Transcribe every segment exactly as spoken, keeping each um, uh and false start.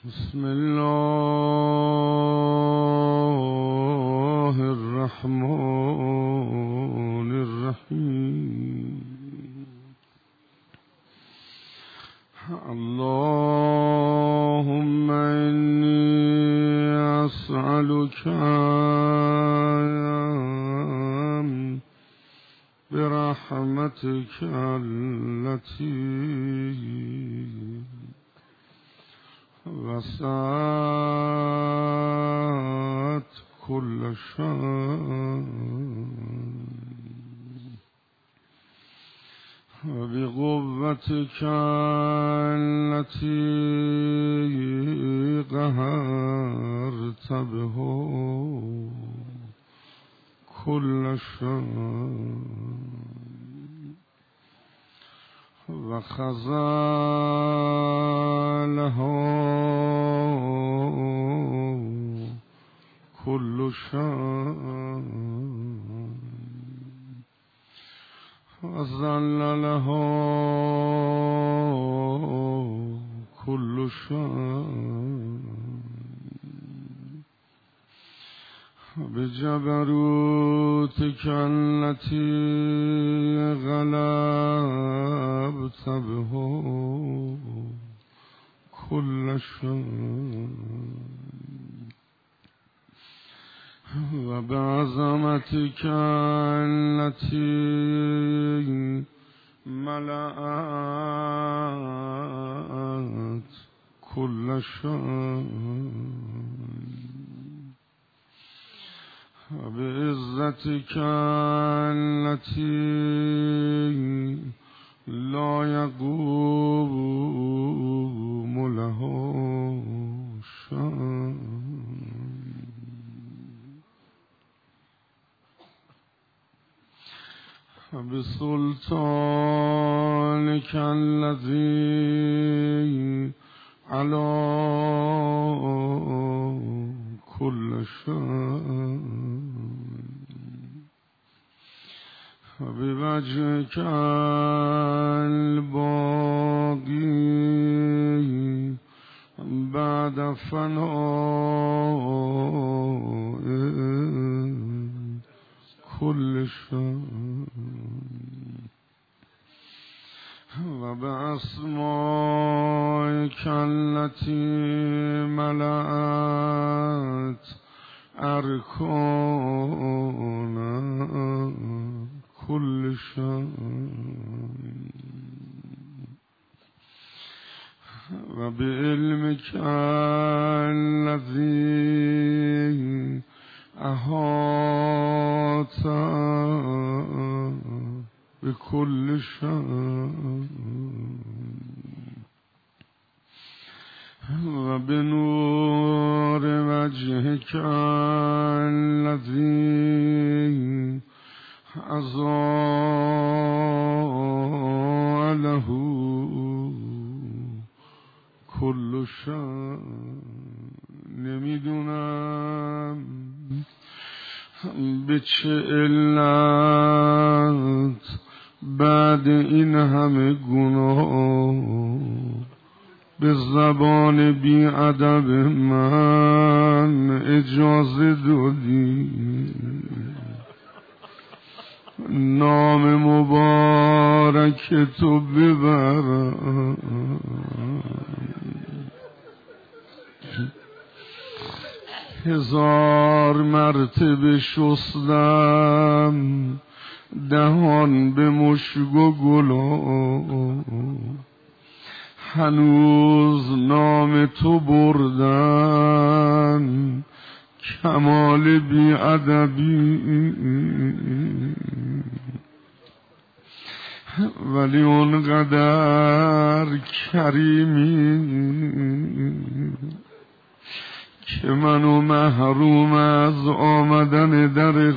بسم الله الرحمن الرحیم. اللهم انی اسألک برحمتك التي وسعت كل شيء وبقوتك التي قهرت به كل شيء وخزلها كل شيء وذللها كل شيء بجبروتك التي غلبت به كل شيء وبعظمتك التي ملأت كل شيء وبعزتك التي لا يقوم له شيء وبسلطانك الذي على كل شيء وبوجهك الباقي بعد فناء كل شيء وبأسمائك التي ملأت أركان كل شيء وبعلمك الذي أحاط بكل شيء وبنور وجهك الذي أضاء له كل شيء. نمیدونم به چه علت بعد این همه گناه به زبان بی ادب من اجازه دادی نام مبارک تو ببرم. هزار مرتبه شستم دهان به مشک و گلاب هنوز نام تو بردن کمال بی ادبی، ولی اونقدر کریمی که منو محروم از آمدن در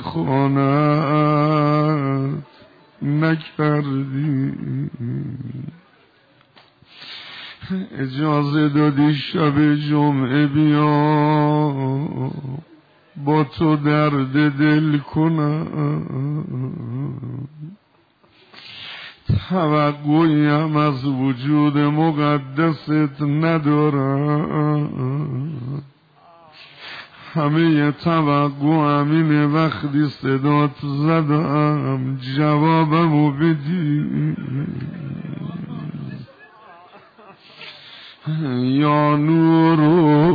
خانه‌ات نکردی. اجازه دادی شب جمعه بیا با تو درد دل کنم. توقعی هم از وجود مقدست ندارم. همه توقع همینه وقتی صدات زدم جوابمو بدی. یا نورو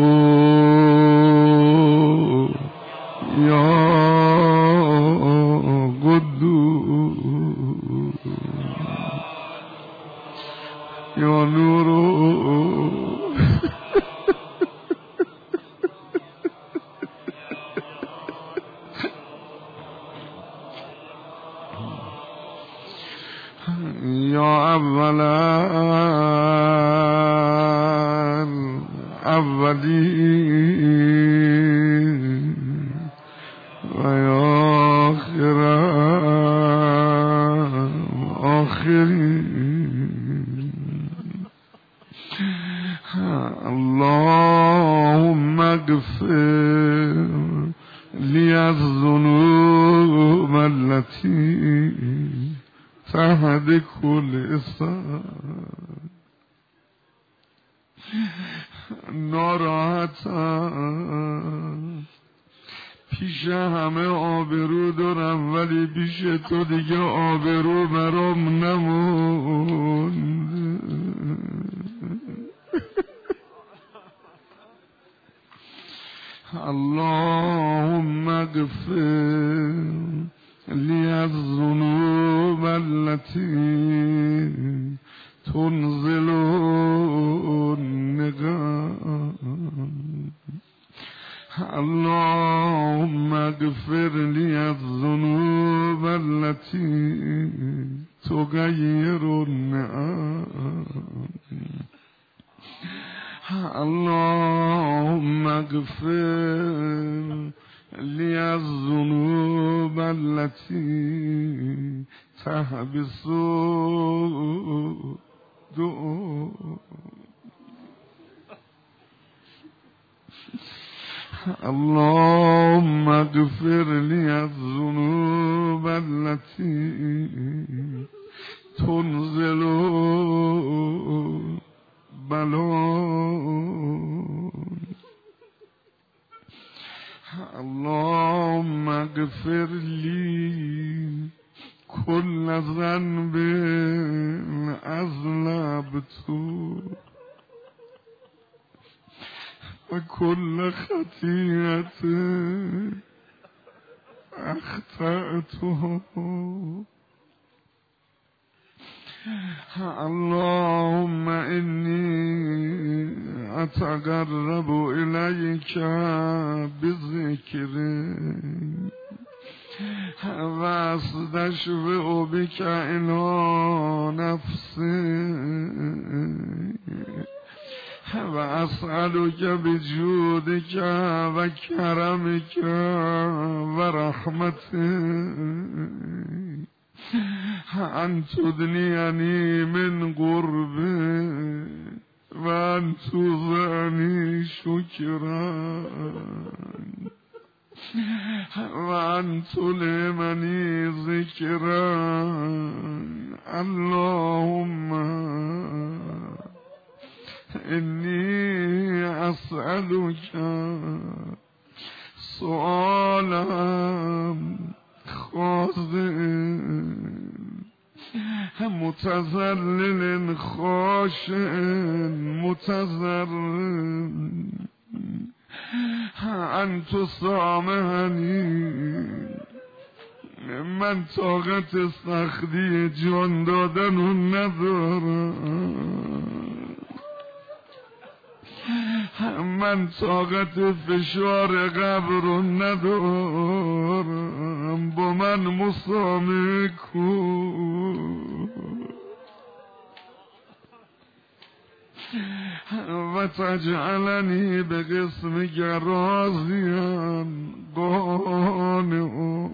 یا قدوس یا نورو یا اولا اولین و یا آخرا آخرین. اللهم اغفر لی از ذنوب التي تحت كل اسم. ناراحتم، پیش همه آبرو دارم ولی پیش تو دیگه آبرو برام نموند. اللهم اغفر لی از ذنوب التي تنزل النقم. اللهم اغفر لی از ذنوب التي تغیر النعم. اللهم اغفر لی از ذنوب التي تحبس دعا. اللهم اغفر لی از ذنوب التي تنزل بلون. اللهم اغفر لی كل ذنب اذنبته و كل خطیئت اخطأته. اللهم انی اتقرب الیک بذکرک و استشفع بک الی نفسی و اسألک بجودک و کرمک و رحمتک ان تدنینی من قربک و ان توزعنی شکرا و ان تلهمنی ذکرا. اللهم انی اسألک سؤالم خاضع متذلل خاشع متضرع ان تسامحنی. من طاقت سختی جان دادن رو ندارم. من طاقت فشار قبر رو ندارم. با من مسامحه کن و تجعلنی به قسمک راضیا قانعا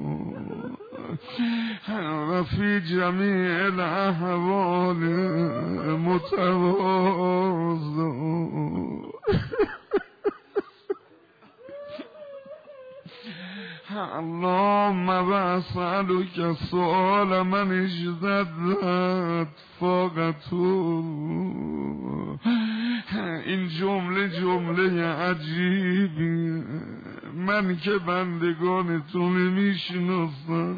و فی جمیع الاحوال متواضعا. اللهم واسألك سؤال من اشتدت فاقته. این جمله جمله عجیبی، من که بندگان تو نمیشناسم،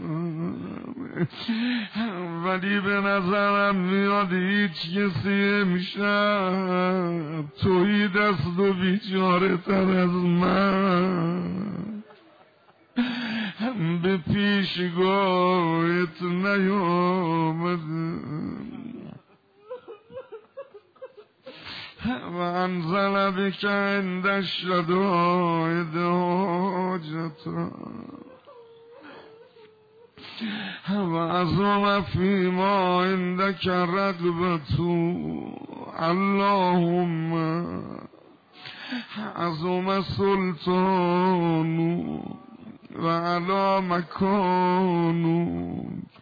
ولی به نظرم میاد هیچ کسی امشب توی دست و بیچاره تر از من به پیشگاهت نیامده. و انزل بک عند الشدائد حاجتا و عظم فیما عندک رغبتو. اللهم عظم سلطانو و علا مکانو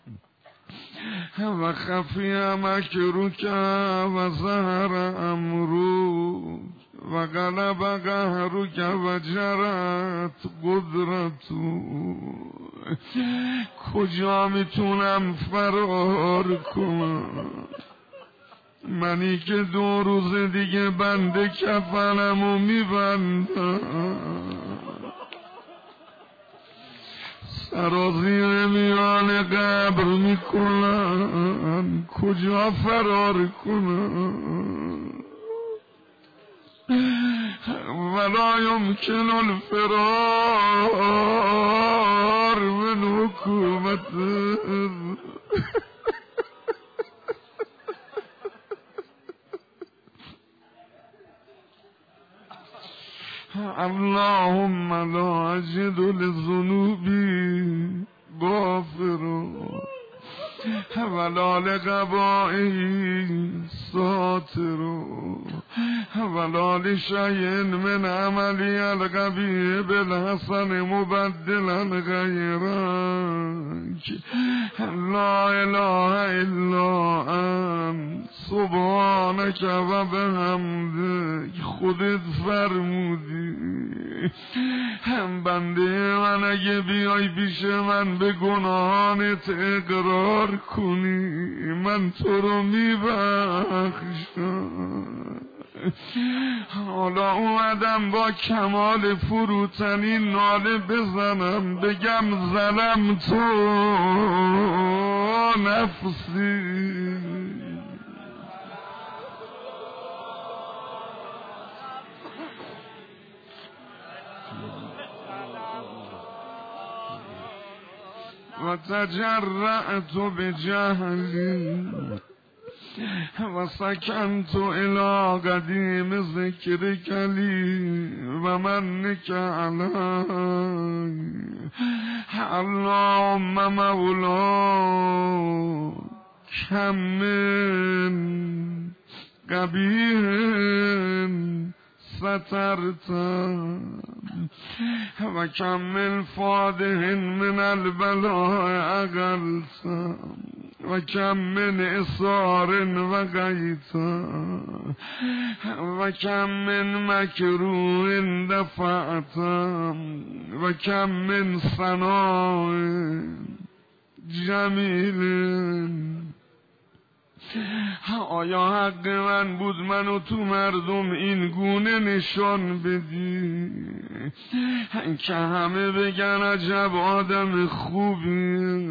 و خفی مکروک و ظهر امروک و غلب قهرک و جرت قدرتو. کجا میتونم فرار کنم؟ منی که دو روز دیگه بنده کفنمو میبندم، سرازیر میان قبر میکنن، کجا فرار کنن؟ ولا یمکن الفرار من حکومت. اللهم لا اجد لذنوبی غافرا ولا لقبائي ساتر ولا لشيء من عملي القبيح بالحسن مبدلا غيرك. لا اله الا انت سبحانك و بحمدک. خودت فرمودی هم بنده من اگه بیای پیش من به گناهانت اقرار کنی، من تو رو میبخشم. حالا اومدم با کمال فروتنی ناله بزنم، بگم ظلم تو نفسی. و تجرعت بجهلی و سکنت الى قدیم ذکرک لی و منک علی. اللهم مولا کم من قبیح سترتم و کم من فادح من البلاء اقلتم و کم من اصار و غیتم و کم من مکروه دفعتم و کم من ثناء جمیل. آیا حق من بود منو تو مردم این گونه نشان بدی که همه بگن عجب آدم خوبی؟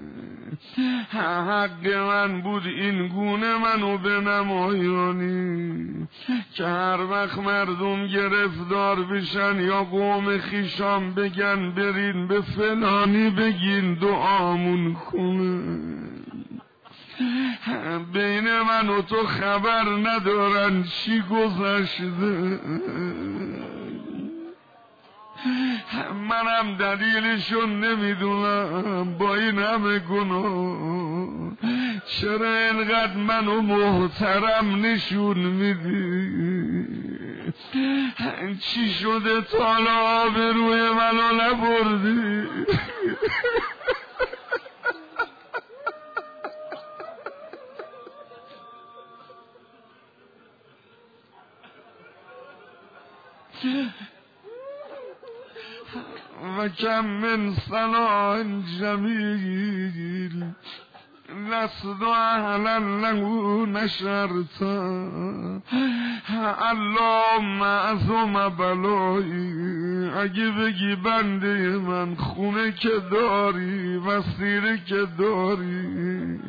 حق من بود این گونه منو بنمایانی که هر وقت مردم گرفتار بشن یا قوم خیشام بگن برین به فلانی بگین دعامون کنه؟ بین من و تو خبر ندارن چی گذشته، منم دلیلشون نمیدونم. با این همه گناه چرا اینقدر منو محترم نشون میدی؟ چی شده تا آبروی منو نبردی؟ و کم من صلاح جمیل لست اهلا له نشرتا اللهم عظم بلایی اگه بگی بنده من خونه که داری وسیله که داری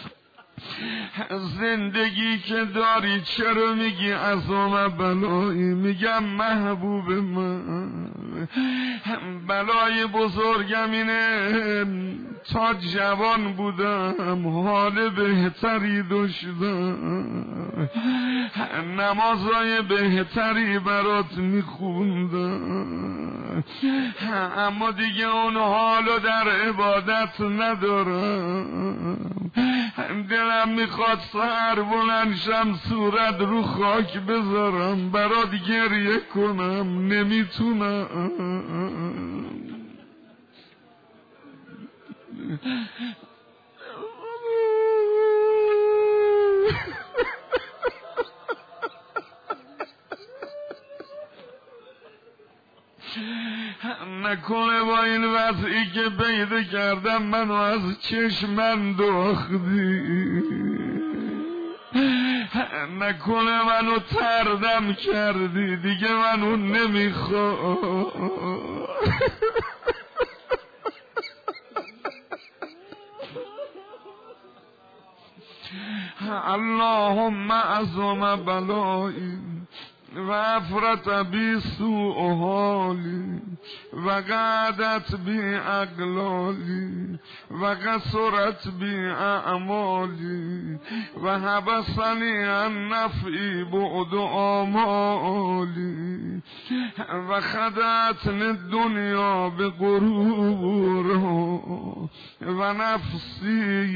زندگی که داری چرا میگی عظم بلایی؟ میگم محبوب من بلای بزرگم اینه تا جوان بودم حال بهتری داشتم نمازای بهتری برات میخوندم اما دیگه اون حالو در عبادت ندارم دلم میخواد سحر بلند شم صورت رو خاک بذارم برات گریه کنم نمیتونم نکنه با این وضعی که پیدا کردم منو از چشم انداختی نکنه منو تردم کردی دیگه منو نمیخوام اللهم عظم بلایی و افرت بی سوء حالی و قعدت بی اقلالی و قصرت بی اعمالی و حبسنی عن نفعی بعد آمالی و خدعتنی دنیا به غرورها و نفسی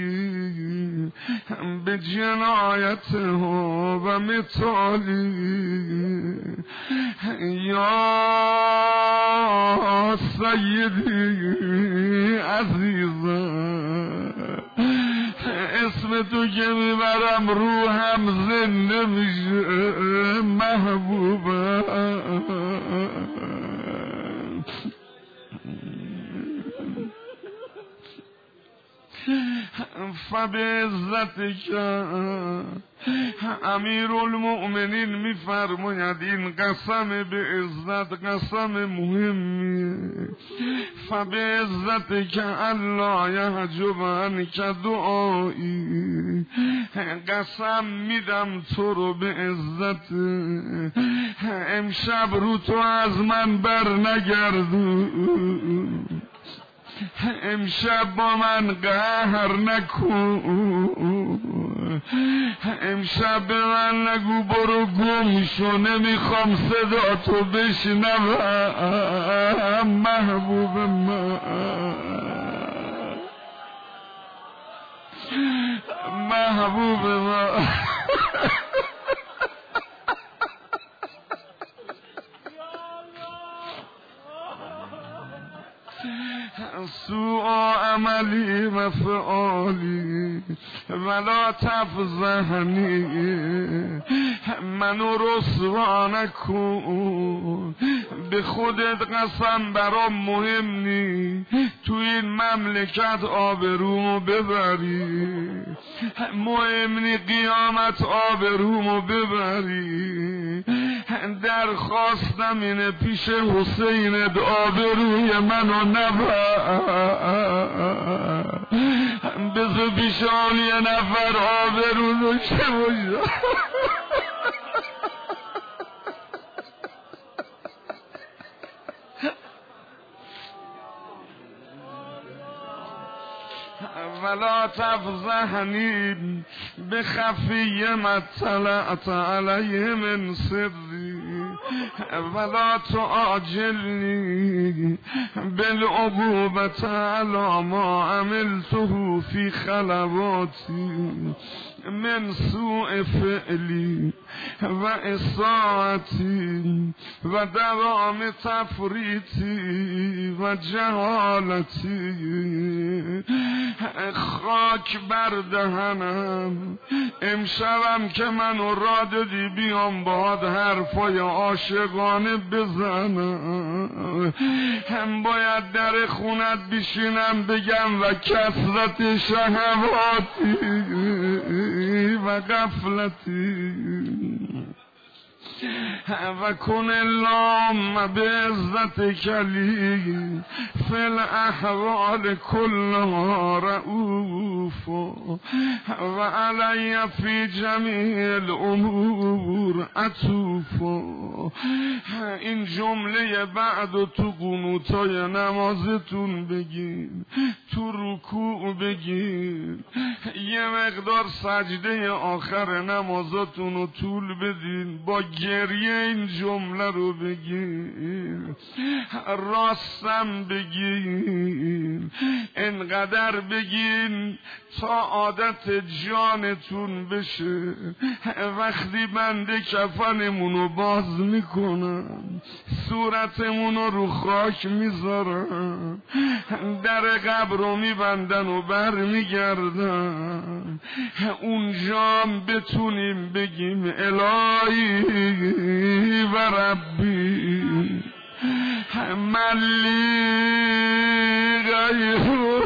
به جنایتها و مثالی یا سیدی عزیزم اسم تو که میبرم روحم زنده میشه محبوبم فبعزتک امیر المؤمنین میفرماید این قسم به عزت قسم مهمیه فبعزتک الا یحجب عنک دعایی قسم میدم تو رو به عزت امشب رو تو از من بر نگردو امشب با من قهر نکن امشب به من نگو برو گم شو نمیخوام صدا تو بشنوم محبوب من محبوب من سوء عملی و فعالی ولا تفضحنی منو رسوا نکن به خودت قسم برام مهم نی تو این مملکت آبرومو ببری مهم نی قیامت آبرومو ببری درخواستم اینه پیش حسینت آبروی منو نبر بذار پیش آن یه نفر آبرو داشته باشه ولا تفضحنی بخفی ما طلعت علیه من سری ولا تعاجلنی بالعقوبة على ما عملته في خلواتی من سوء فعلی و اساعتی و دوام تفریطی و جهالتی. خاک بر دهنم امشبم که منو را دادی بیام باهات حرفای عاشقانه بزنم. هم باید در خونت بشینم بگم و کثرت شهواتی و غفلتی و کن اللهم به عزت کلی فی الاحوال کلها رؤوف و علی فی جمیع الامور عطوف. این جمله بعد تو قنوتای نمازتون بگین، تو رکوع بگین، یه مقدار سجده آخر نمازتون رو طول بدین، با گریه این جمله رو بگین، راستم بگین، انقدر بگین تا عادت جانتون بشه. وقتی بنده کفنمونو باز میکنم، صورتمونو رو خاک میذارم، در قبر رو میبندن و بر میگردن، اونجام بتونیم بگیم الهی و ربی ملی غیره.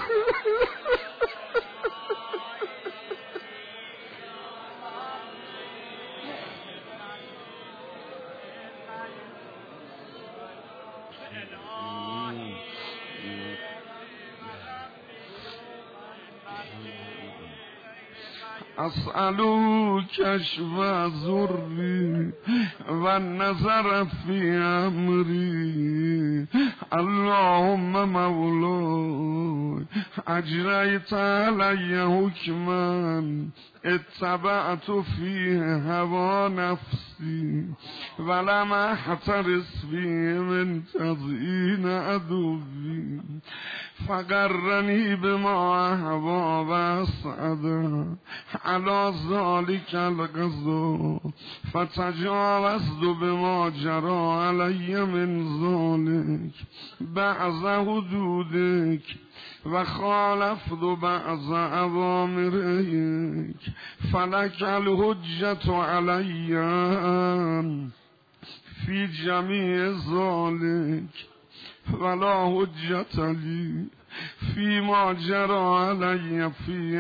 اسألو کشف ضری و نظر فی امری. اللهم مولای اجریت علی حکما اتبعت فیه هوا نفسی ولم احترس فیه من تزیین عدوی فقرنی بما احوا و اسعدا علی ذالک القضا فتجاوزت بما جرى علی من ذالک بعض حدودک و خالفت بعض اوامرک فلک الحجت علی فی جمیع ذالک ولا حجت لی فی ما جرى علی فی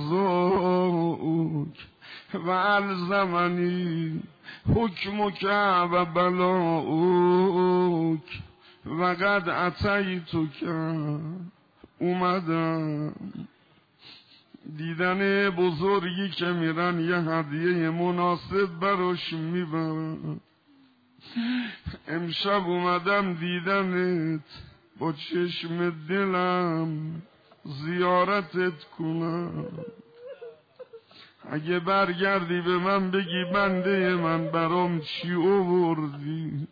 قضاءک و الزمنی حکمک و بلاؤک و قد اتیتک. اومدم دیدن بزرگی که میرن یه هدیه مناسب براش میبرن. امشب اومدم دیدنت، با چشم دلم زیارتت کنم. اگه برگردی به من بگی بنده من برام چی آوردی،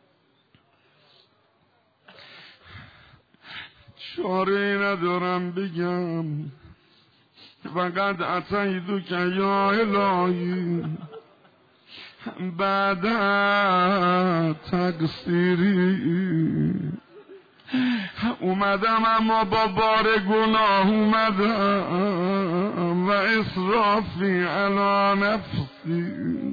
چاره ندارم بگم وقد اتیدو که یا الهی بعد تقصیری. اومدم اما با بار گناه اومدم و اسرافی علی نفسی،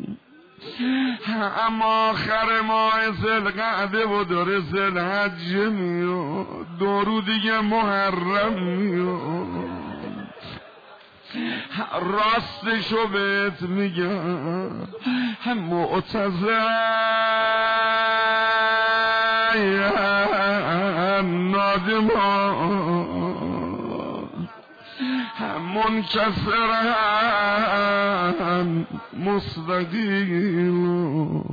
اما آخر ماه ذوالقعده و داره ذوالحج میاد، دورو دیگه محرم میاد. راستشو بهت میگم معتذرن نادمان منکسرن مستقیم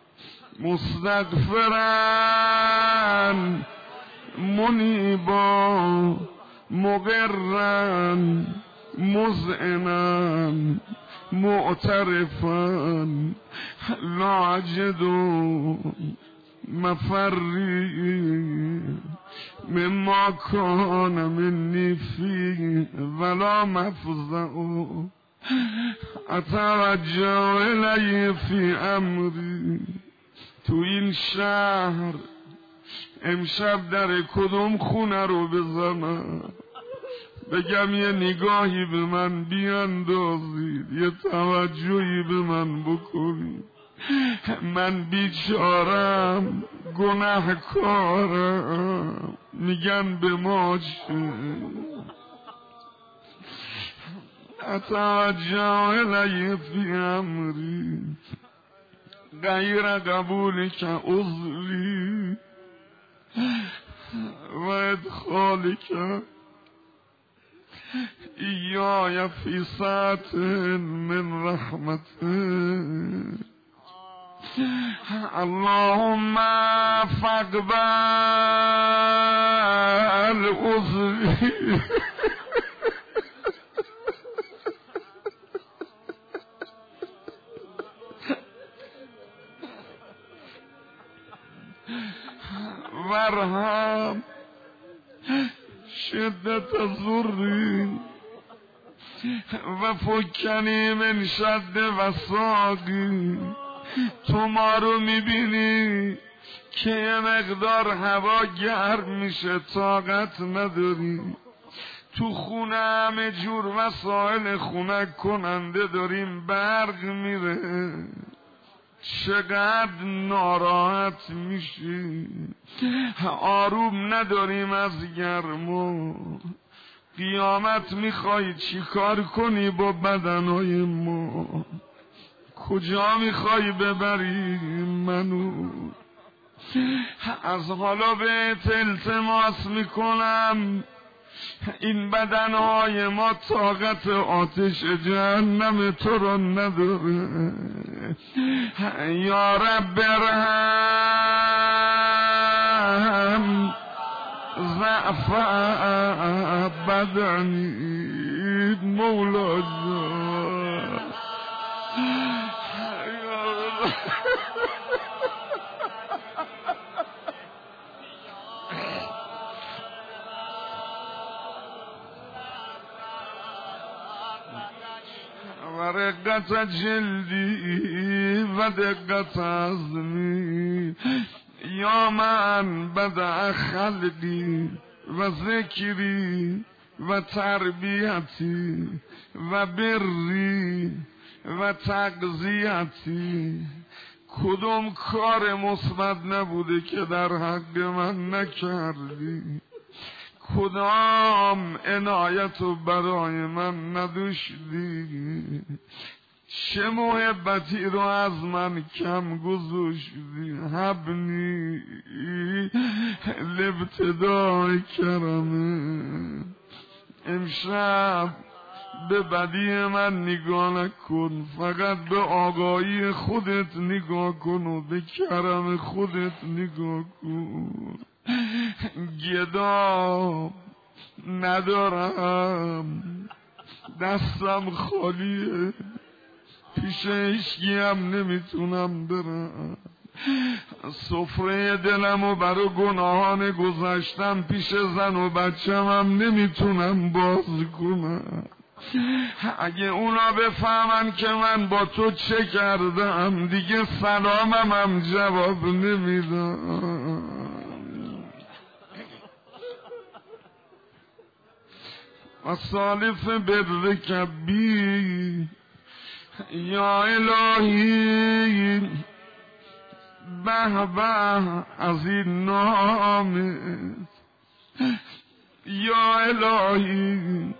مستغفرن منیبا مقرن مذعنن معترفن لا اجد مفری مما کان منی فی ولا مفزع اتوجه الی فی امری، تو این شهر امشب در کدوم خونه رو بزنم، بگم یه نگاهی به من بیاندازید، یه توجهی به من بکنید، من بیچارم گناهکارم، میگن به ما چه؟ اتوجه الی فی امری غیر قبولی که عذری و ادخالی که ایای فی ساعت من رحمته. اللهم فاقبل عذری وارحم شدت ضری و فکنی من شد وساقی. تو ما رو میبینی که یه مقدار هوا گرم میشه، طاقت نداری، تو خونه همه جور وسایل خنک کننده داریم، برق میره، چقدر ناراحت میشی، آروم نداریم از گرما. قیامت میخوای چی کار کنی با بدنهای ما؟ کجا میخوای ببری منو؟ از حالا بهت التماس میکنم این بدنهای ما طاقت آتش جهنم تو را نداره. یا رب ارحم ضعف بدنی مولا جان. و رقت جلدی و دقت عظمی یا من بدع خلقی و ذکری و تربیتی و بری و تغذیتی. کدوم کار مثبت نبوده که در حق من نکردی؟ کدام عنایت و برای من نداشتی؟ چه محبتی رو از من کم گذاشتی؟ حبنی لابتدای کرمه. امشب به بدی من نگاه نکن، فقط به آگاهی خودت نگاه کن و به کرم خودت نگاه کن. گدا ندارم، دستم خالیه، پیش هیچکی هم نمیتونم برم، سفره دلم و برای گناهان گذشتم پیش زن و بچم هم نمیتونم باز کنم. اگه اونا بفهمن که من با تو چه کردم دیگه سلامم هم جواب نمیدم. و صالف برک بی یا الهی. به به از این نام یا الهی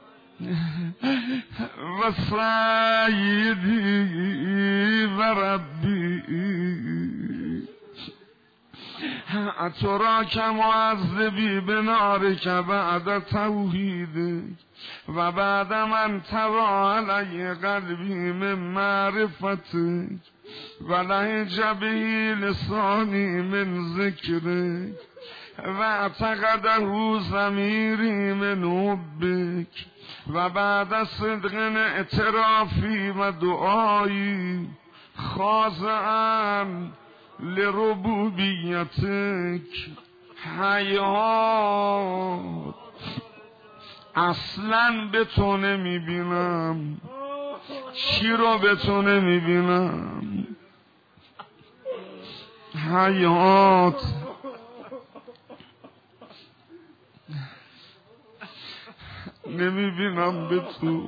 و سیدی و ربی. تو را که معذبی به نار که بعد توحیده و بعد من توا علی قلبی من معرفتک و لهج بهی لسانی من ذکرک و اعتقده ضمیری من حبک و بعد صدق اعترافی و دعایی خاضعا لربوبیتک. حیات اصلا به تو نمیبینم، چی رو به تو نمیبینم؟ حیات نمیبینم به تو.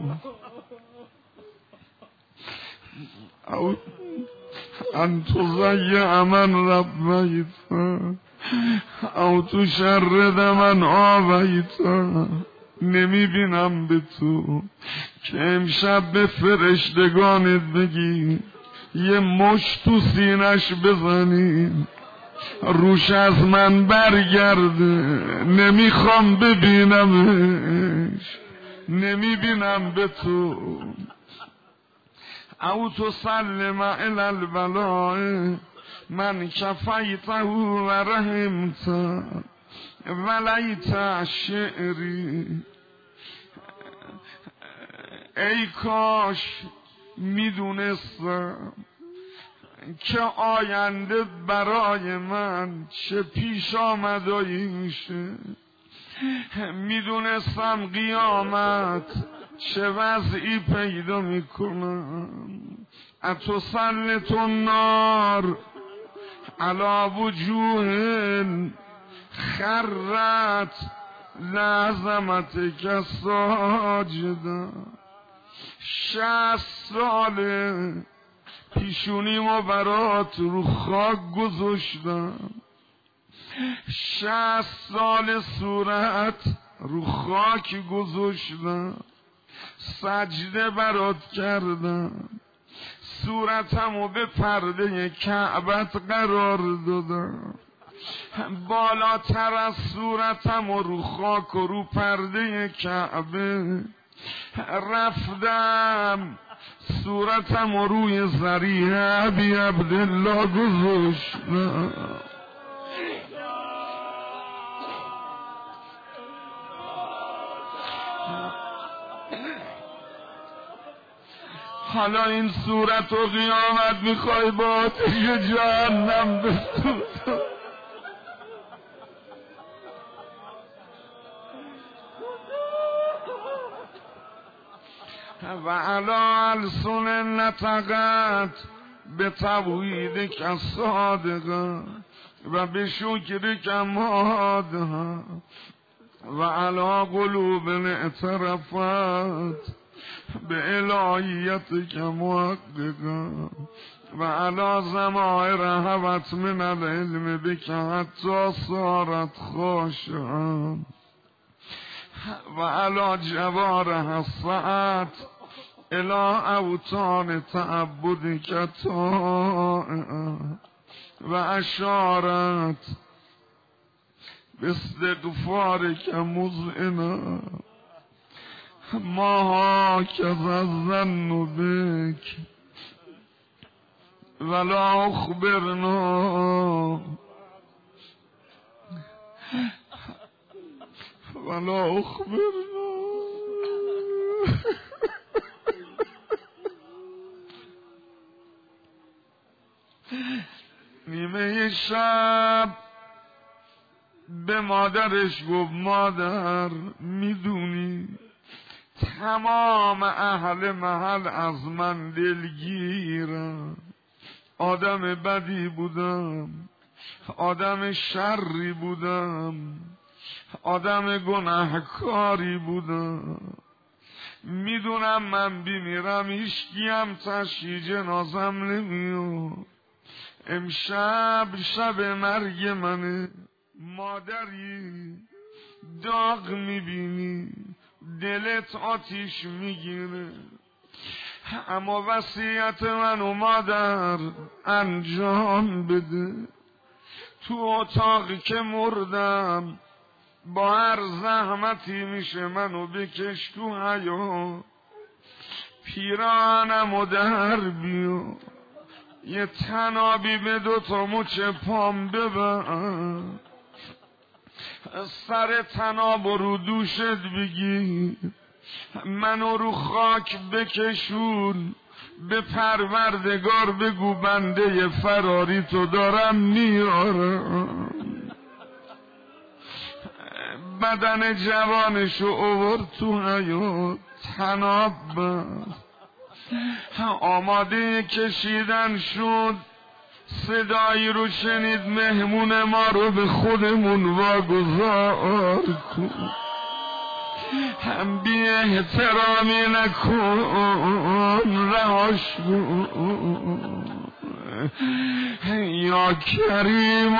او انتو ضیع من ربیتا او تو شرد من آویتا. نمیبینم به تو که امشب به فرشتگانت بگی یه مشت تو سینش بزنی روش از من برگرده. نمیخوام ببینمش، نمیبینم به تو. او تو سلم الی البلاء من کفیته و رحمت ولیت شعری. ای کاش میدونستم که آینده برای من چه پیش آمدایی میشه. میدونستم قیامت چه وضعی پیدا میکنم. اتسلط النار علی وجوه خرت لعظمتک ساجدا. شصت ساله پیشونیمو برات رو خاک گذاشتم، شصت سال صورت رو خاک گذاشتم، سجده برات کردم، صورتمو به پرده کعبت قرار دادم، بالاتر از صورتمو رو خاک و رو پرده کعبه رفتم، صورتم روی ذریح ابی عبدالله گذاشتم. حالا این صورت و قیامت میخوای با آتش جهنم بسوزم. و علا السن نطقت به توحید که صادقه و به شکر که مادها و علا قلوب اعترفت به الهیت که محققه و علا زمائر هوت من العلم بک حتی صارت خاشعا و علا جوارح الساعت الى اوطان تعبد که طائعه و اشارت باستغفار که مذعنه ما که الظن بک ولا اخبرنا ولا اخبرنا. نیمه شب به مادرش گفت مادر میدونی تمام اهل محل از من دلگیرم، آدم بدی بودم، آدم شری بودم، آدم گناهکاری بودم، میدونم من بیمیرم هیچکیم تشییع جنازم نمیاد. امشب شب مرگ منه، مادری داغ میبینی دلت آتیش میگیره، اما وصیت منو مادر انجام بده. تو اتاقی که مردم با هر زحمتی میشه منو بکش تو حیات، پیرانمو در بیار، یه تنابی به دوتا مچ پام ببن، سر تناب رو دوشت بگی، منو رو خاک بکشون، به پروردگار بگو بنده فراری تو دارم میارم. بدن جوانشو اوورد تو حیات، تناب بست، آماده کشیدن شد، صدایی رو شنید مهمون ما رو به خودمون واگذار کن، هم بی احترامی نکن، رهاش کن یا کریم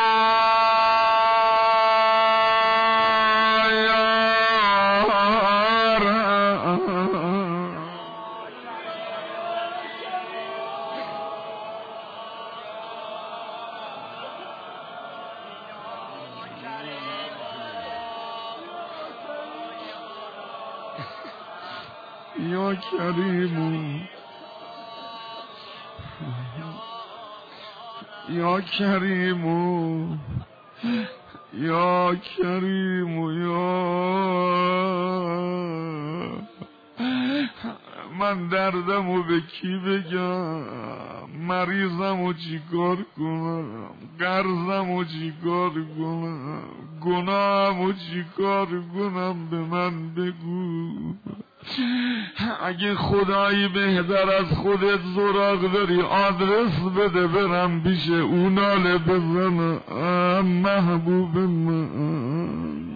یا کریم یا کریم یا کریم یا من دردمو به کی بگم، مریضمو چیکار کنم، قرضمو چیکار کنم، گناهمو چیکار کنم، به من بگو. اگه خدایی بهتر از خودت سراغ داری آدرس بده برم پیش اون ناله بزنم محبوب من.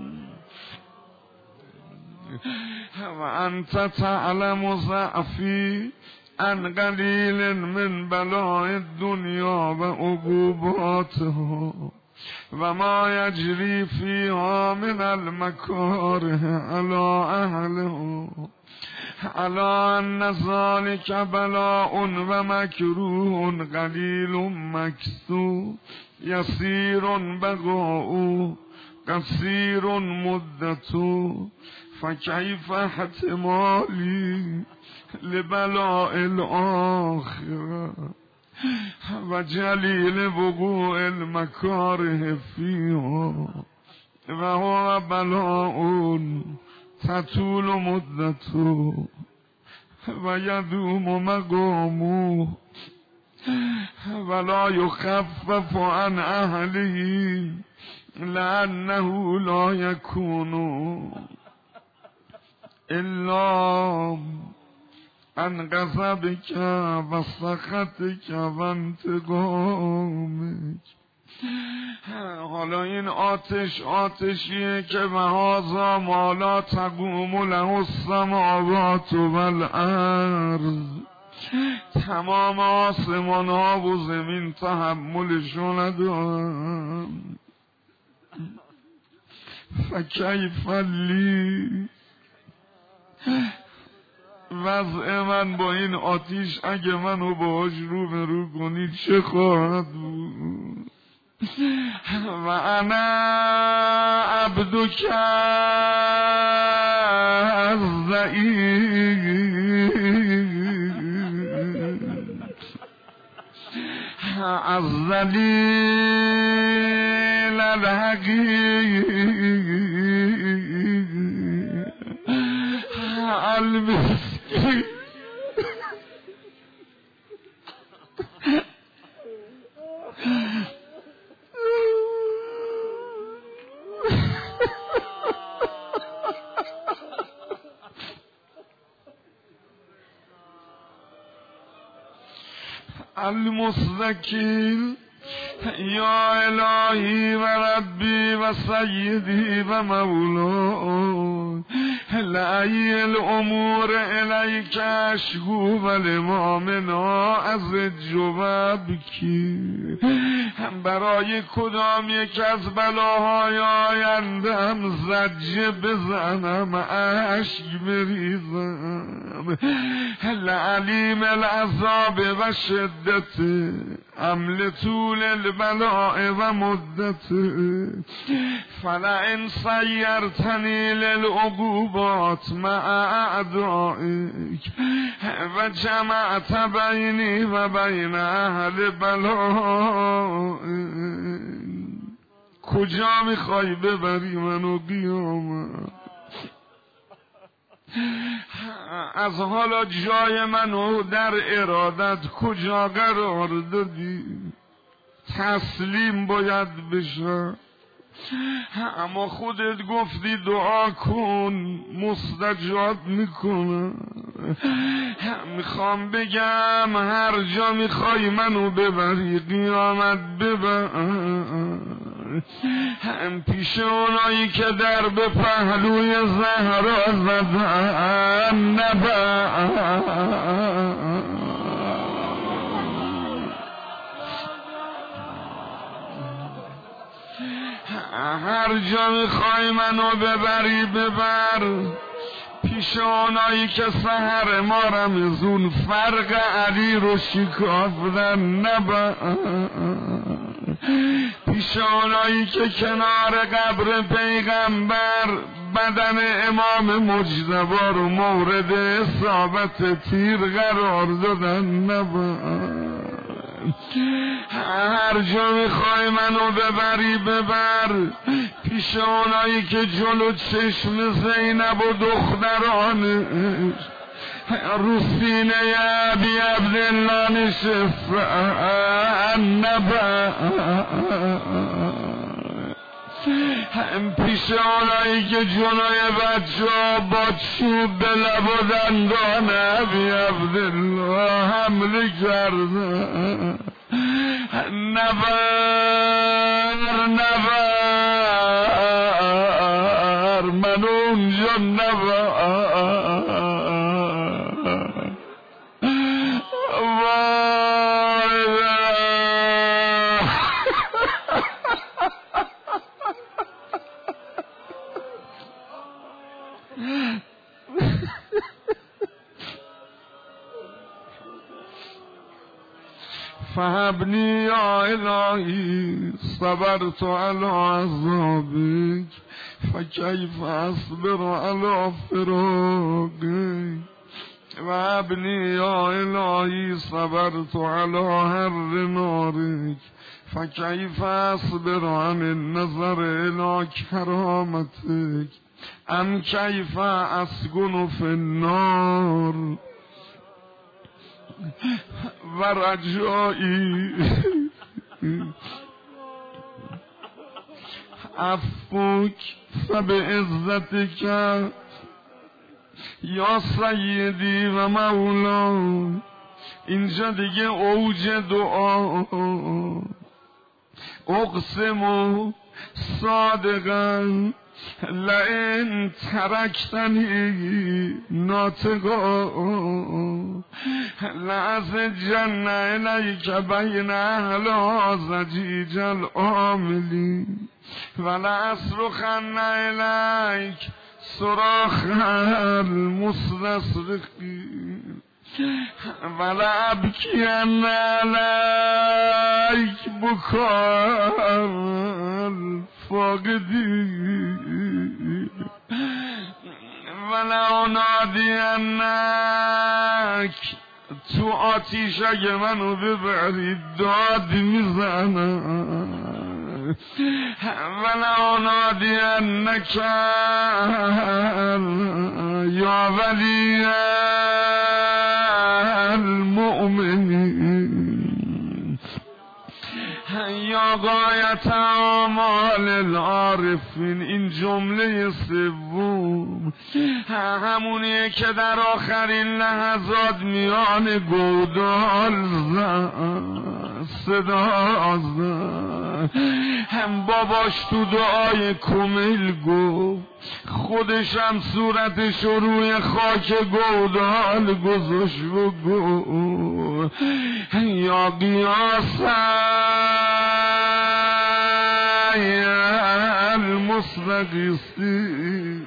و انت تعلم ضعفی ان قلیل من بلاء الدنیا و عقوباتها و ما یجری فیها من المکاره علی اهلها علی ان ذلک بلاء و مکروه قلیل مکثور یسیر بقاء قصیر مدت فکیف احتمالی لبلاء الاخره و جلیل وقوع المکاره فیها و هو بلاء تطول مدته و یدوم مقامه ولا یخفف عن اهله لانه لا یکون الا عن غضبک و سخطک و انتقامک. حالا این آتش آتشیه که وهذا ما لا تقوم له السماوات والارض، تمام آسمان ها و زمین تحملشو ندارن. فکیف لی وضع من با این آتیش اگه منو باهاش رو به رو کنی چه خواهد بود؟ و انا عبدک الذلیل الحقیر المسکین. المستقیم یا الهی و ربی و سیدی و مولا لعی الامور الیک اشکو و لمامنا از جوابکی. برای کدام یک از بلاهای آیندم زجه بزنم اشک بریزم. لعلیم العذاب و شدت عمل طول البلاء و مدت فلئن سیرتنی للعقوبات مع اعدائک و جمعت بینی و بین اهل بلاء. کجا میخوای ببری منو قیامت؟ از حالا جای منو در ارادت کجا قرار دادی؟ تسلیم باید بشه، اما خودت گفتی دعا کن مستجاب میکنه. میخوام بگم هر جا میخوای منو ببری قیامت ببر، هم پیش اونایی که در به پهلوی زهرا زدن نبر، هر جا میخوای منو ببری ببر، پیش اونایی که سحر ما رمزون فرق علی رو شکافتن نبر، پیش اونایی که کنار قبر پیغمبر بدن امام مجتبی رو مورد اصابت تیر قرار دادن نبر، هر جا میخوای منو ببری ببر، پیش اونایی که جلو چشم زینب و دخترانش رو سینه ابی عبدالله نشستن نبر، هم پیش اونایی که جلوی بچه ها با چوب به لب و دندان ابی عبدالله حمله کردن نبر نبر، من اونجا نبر، فهبني يا إلهي صبرت على عذابك فكيف أصبر على فراقك، وهبني يا إلهي صبرت على هر نارك فكيف أصبر عن النظر إلى كرامتك، أم كيف أسكن في النار و رجایی عفوک فبعزتک یا سیدی و مولا. اینجا دیگه اوج دعا، اقسم صادقا لئن ترکتنی ناطقا لأسجن الیک بین اهل زجیج العاملین ولأصرخن الیک صراخ المستصرخین ولأبکین علیک بکاء الفاقدین ولأنادینک. تو آتیش اگه منو ببری داد میزنم، ولأنادینک یا ولی المؤمنین یا غایت اعمال العارفین. این جمله سوم همونیه که در آخرین لحظات میان گودال صدا زد، هم باباش تو دعای کمیل گفت، خودش هم صورتش روی خاک گودال گذاشت و گفت یا قیاس المستغیثین.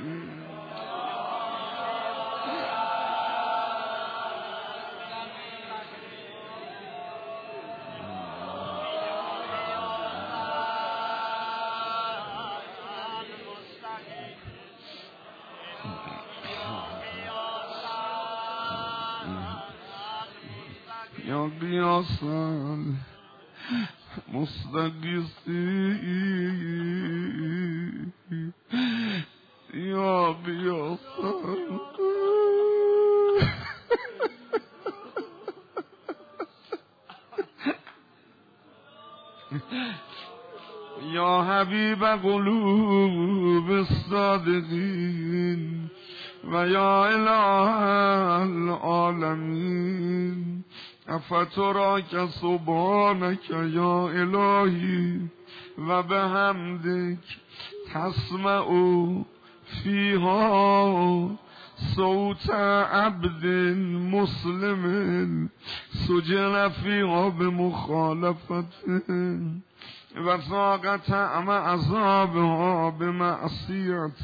یا قیاس المستغیثین، یا قیاس یا حبیب قلوب الصادقین، و یا اله العالمین افتراک سبحانک یا الهی و به حمدک تسمع فیها صوت عبد مسلم سجن فیها به مخالفت و ساق طعم عذابها به معصیت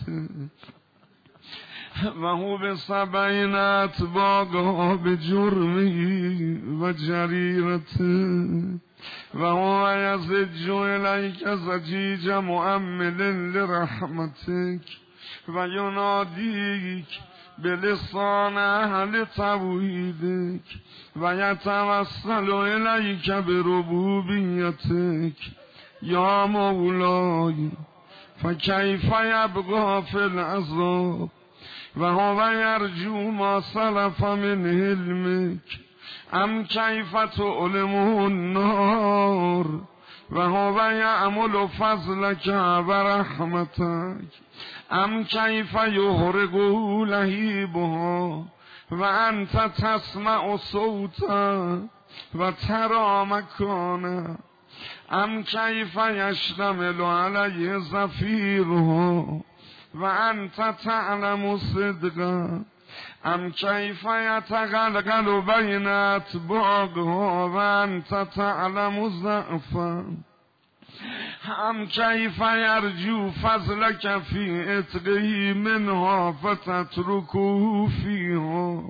و هو به سبعین اتباقها به جرمی و جریرت و هو یزج الیک زجیج مؤمل لرحمتک و ینادیک بلسان اهل توحیدک و یتوسل الیک بربوبیتک یا مولای فکیف یبقی فی العذاب و هو یرجو ما سلف من علمک ام کیف تعلمه النار و هو یعمل فضلک و رحمتک ام کیف یحرقه لهیبها و انت تسمع صوتا و ترى مکانا ام کیف یشتمل علیه زفیرها و انت تعلم صدقا ام کیف یتقلقل بین اطباقها و انت تعلم ضعفا ام کیف یرجو فضلک فی عتقه منها فتترکه فیها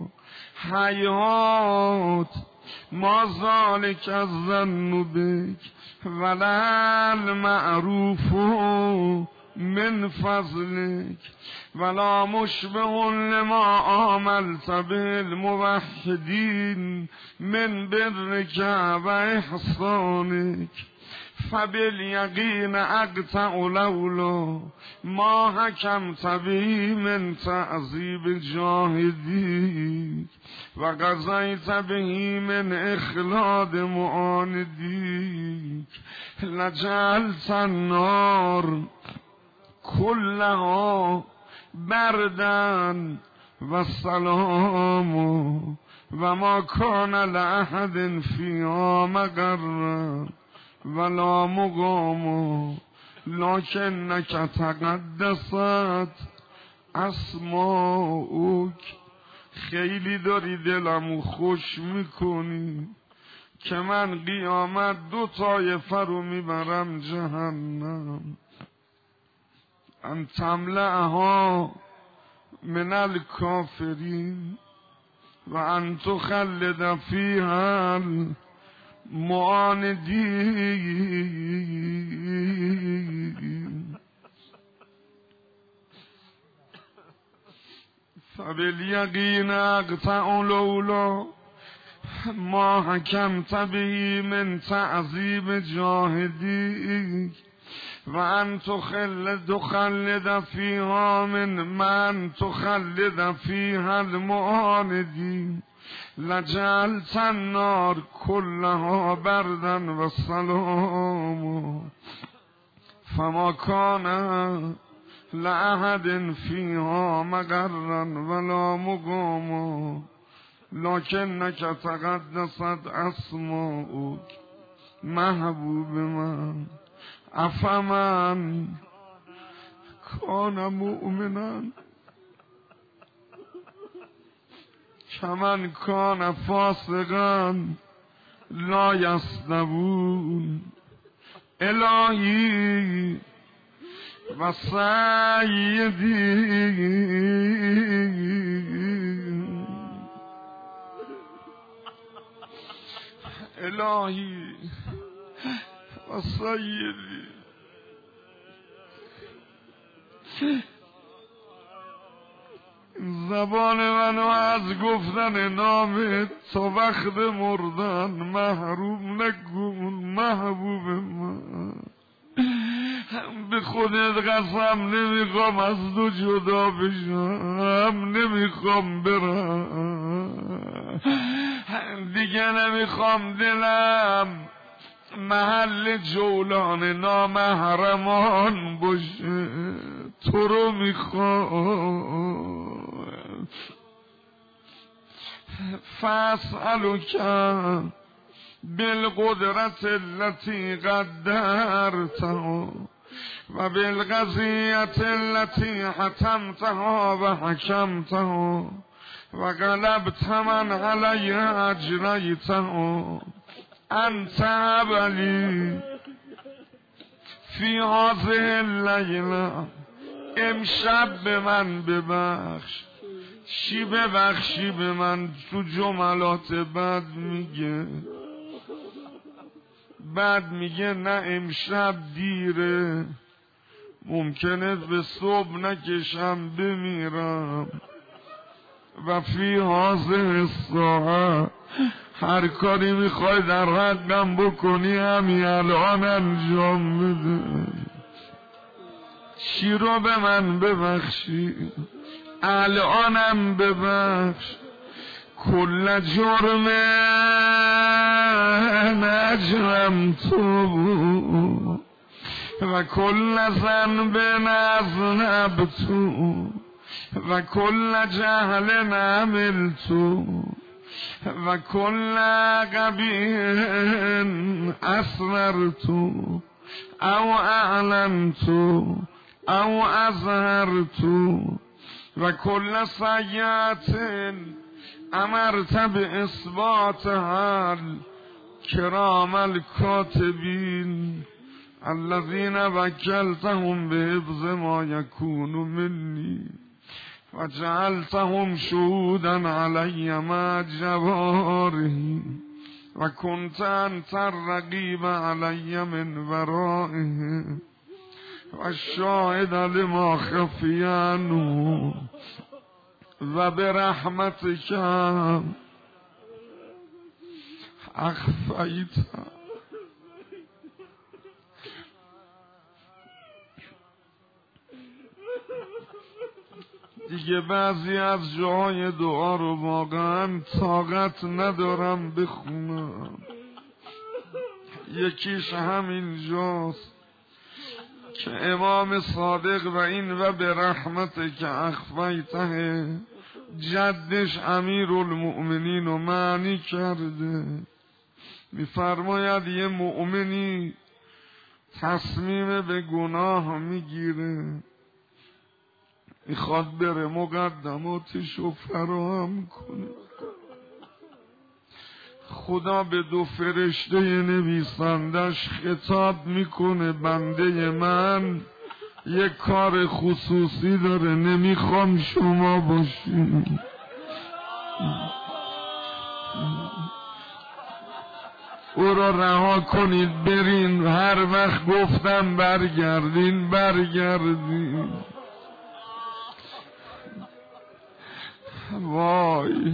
حیات ما ذلک الظن بک ولا المعروف من فضلک ولا مشبه لما عاملت به الموحدین من برک و احسانک فبالیقین اقطع لولا ما حکمت به من تعذیب جاهدی و قضیت به من اخلاد معاندی لجعلت النار کلها بردن و سلام و ما کان لأحد فیها مقرا ولا مقام لکنک تقدست اسماؤک. خیلی داری دلمو خوش میکنی که من قیامت دو طایفه رو میبرم جهنم، ان تملأها من الکافرین و ان تخلد فیها المعاندین فبالیقین اقطع لولا ما حکمت به من تعذیب جاهدی و ان تخلد خلد فیها من من تخلد فیها المعاندین لجعلت النار کلها بردن و سلام فما کان لأحد فیها مقرا ولا مقام لکنک تقدست اسماؤک. محبوب من افمن کان مؤمنا کمن کان فاسقا لا یستوون. الهی و سیدی الهی و سیدی زبان منو از گفتن نام تا وقت مردن محروم نکن. محبوب من به خودت قسم نمیخوام از تو جدا بشم، نمیخوام برم دیگه، نمیخوام دلم محل جولان نامحرمان باشه. تو رو میخوام فاسألک بالقدرت التي قدرتها و بالقضیت التي حتمتها و حکمتها و قلبت من علی اجریتها انت ابلی فی هذه اللیله. امشب به من ببخش. چی ببخشی به من؟ تو جملات بد میگه، بعد میگه نه امشب دیره، ممکنه به صبح نکشم بمیرم. و فی هذه الساعه هر کاری میخوای در حقم بکنی همین الان انجام بده. چی رو به من ببخشی؟ الانم ببخش. کل جرم نجرم تو و کل ذنب نذنب تو و کل جهل عمل تو و کل قبیح اسرر تو او اعلن تو او اظهر تو و کل سیئت امرت باثبات حال کرام الکاتبین الذین وکلتهم بحفظ ما یکون منی و جعلتهم شهودا علی مع جوارحی و کنت انت الرقیب علی من ورائه و الشاهد لما خفی عنه و برحمتک اخفیت. دیگه بعضی از جاهای دعا رو واقعا طاقت ندارم بخونم. یکیش همین جاست که امام صادق و این و به رحمت که اخفیته جدش امیر المؤمنین رو معنی کرده. میفرماید یه مؤمنی تصمیم به گناه میگیره، میخواد بره مقدماتش رو فراهم کنه. خدا به دو فرشته نویسندش خطاب میکنه بنده من یک کار خصوصی داره، نمیخوام شما باشین. او را رها کنید برین، هر وقت گفتم برگردین برگردین. وای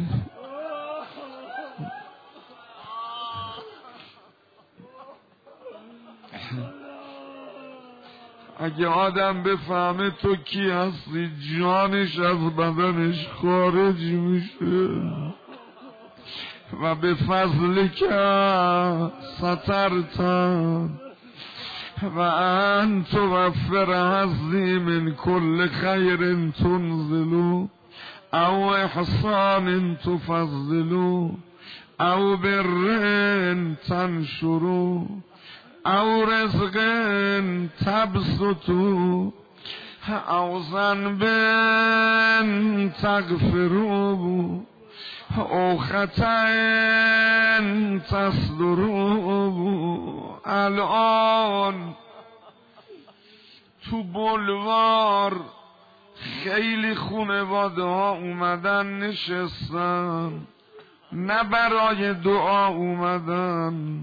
اگه آدم بفهمه تو کی هستی جانش از بدنش خارج میشه. و به فضل که سترتن و انت وفر حظی من کل خیر تنزلو او احسان تفضلو او بر تنشرو او رزق تبسطو او ذنب تغفرو او خطأ تصدرو. الان تو بلوار خیلی خانواده ها اومدن نشستن، نه برای دعا اومدن،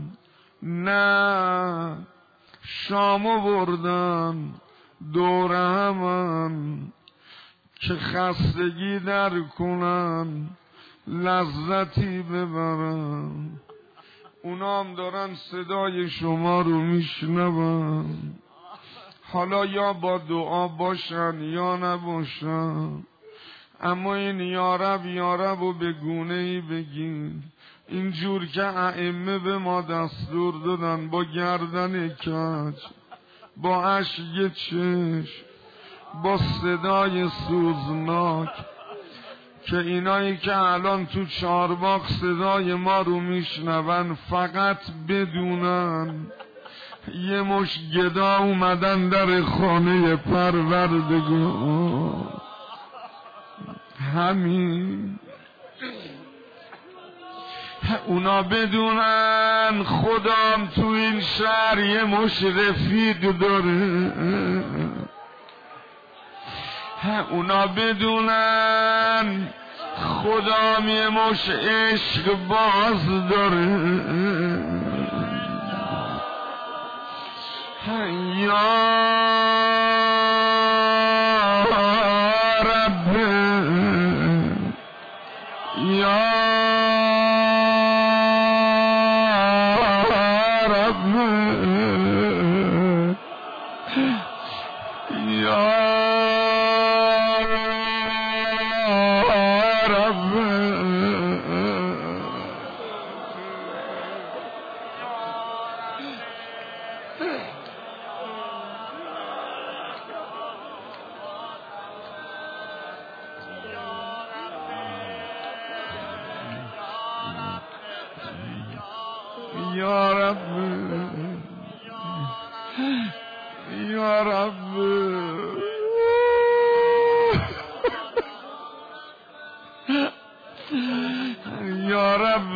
نه شامو بردن دور همن که خستگی در کنن لذتی ببرن. اونا هم دارن صدای شما رو میشنون، حالا یا با دعا باشن یا نباشن، اما این یارب یارب و به گونه ای بگین اینجور که ائمه به ما دستور دادن، با گردن کج، با اشک چشم، با صدای سوزناک که اینایی که الان تو چارباغ صدای ما رو میشنون فقط بدونن یه مش گدا اومدن در خانه پروردگار. همین. اونا بدونن خدام تو این شهر یه مش رفیق داره. اونا بدونن خدام یه مش عشق باز داره. یا رب یا رب یا یا رب یا رب یا رب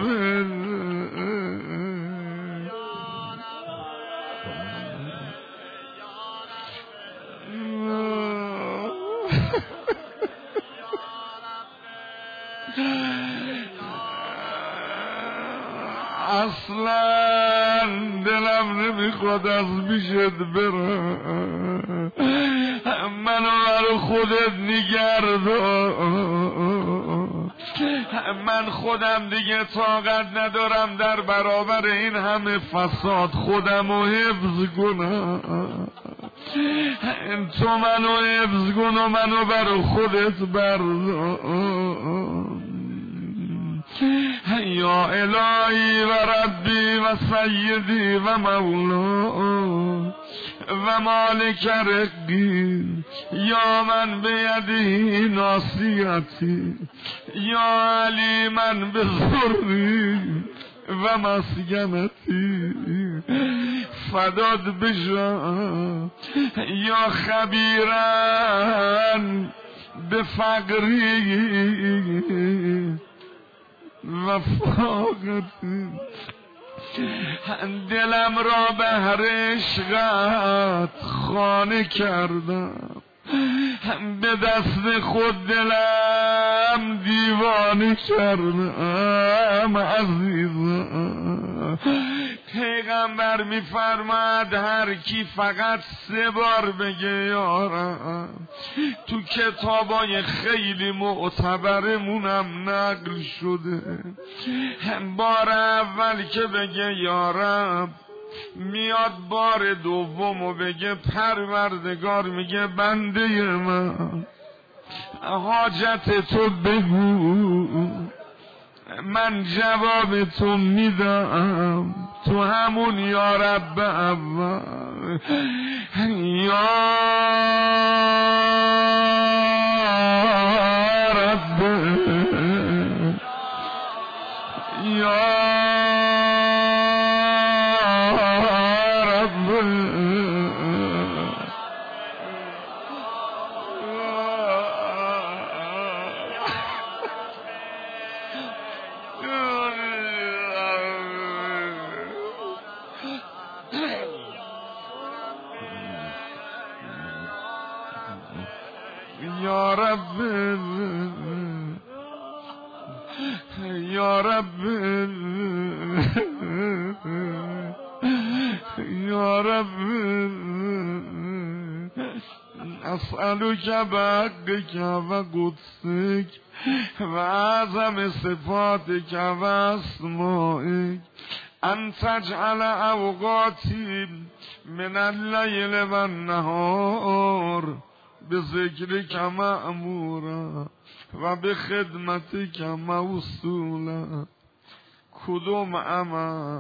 اصلا دلم نمیخواد از پیشت برم، منو برا خودت نگردار. من خودم دیگه طاقت ندارم در برابر این همه فساد خودمو حفظ کنم. تو منو حفظ کن و منو برا خودت بردار. یا الهی و ربی و سیدی و مولا و مالک رقی، یا من بیدی ناصیتی، یا علی من بزرگی و مسکنتی، فداد بشم یا خبیرن به فقری و فاقتی. دلم را به هر عشقت خانه کردم، به دست خود دلم دیوانه کردم. عزیزم پیغمبر میفرماد هر کی فقط سه بار بگه یارم، تو کتابای خیلی معتبرمونم نقل شده، بار اول که بگه یارم میاد بار دومو بگه پروردگار میگه بنده من حاجت تو بگو من جواب تو میدم، تو همون یا رب اول یا رب یا یا رب یا رب یا رب اسألک بحقک و قدسک و اعظم صفاتک و اسمائک ان تجعل اوقاتی من اللیل و النهار به ذکرک مأمورا و به خدمتک موصولا. کدوم عمل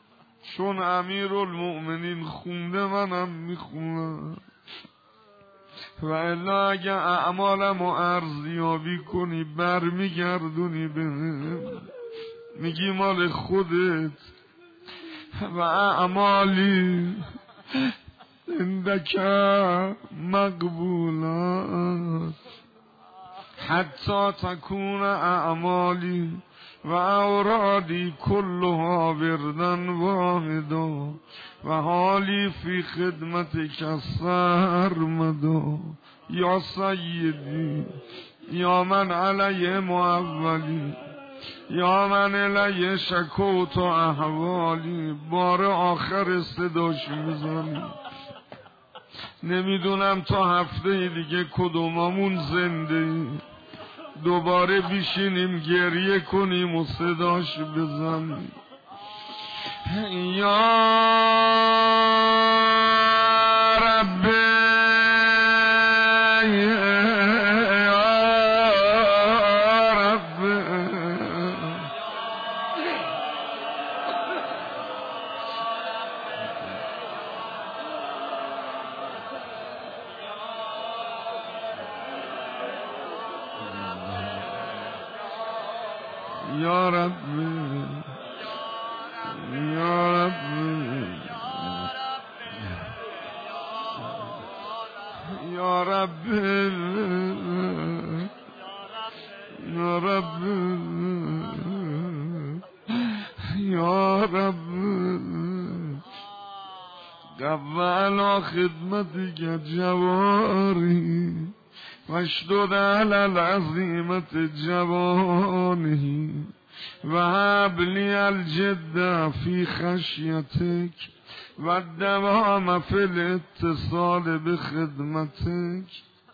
چون امیر المؤمنین خونده منم میخونم، و الا اگه اعمالم و ارزیابی کنی برمیگردونی بهم میگی مال خودت و اعمالی عندك مقبولات حتی تکون اعمالی و اورادی کلها وردن واحدا و حالی فی خدمتک سرمدا یا سیدی یا من علی معولی یا من علی شکوت و احوالی. بار آخر صداش میزنی. نمیدونم تا هفته دیگه کدوممون زنده دوباره بیشینیم گریه کنیم و صداش بزنیم. یا رب یا رب یا رب یا رب یا رب یا رب قبل خدمتك جواری واشدد على العظيمة جوانه وهب لي الجد في خشيتك والدوام في الاتصال بخدمتك